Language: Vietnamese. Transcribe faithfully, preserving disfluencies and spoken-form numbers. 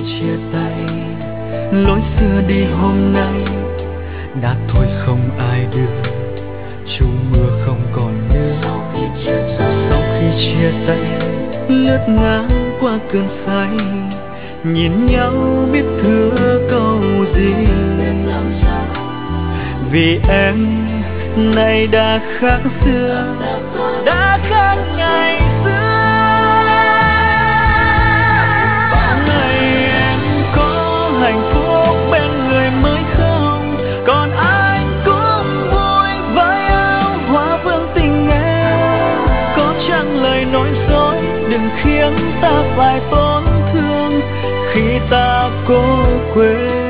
chia tay, lối xưa đi hôm nay đã thôi không ai đưa, chu mưa không còn nữa. Sau khi chia tay lướt ngang qua cơn say, nhìn nhau biết thưa câu gì, vì em nay đã khác xưa, đã khác ngày xưa. Bao ngày em có hạnh phúc bên người mới không, còn anh cũng vui với áo hoa vương tình em. Có chăng lời nói dối đừng khiến ta phải tổn thương khi ta cố quên.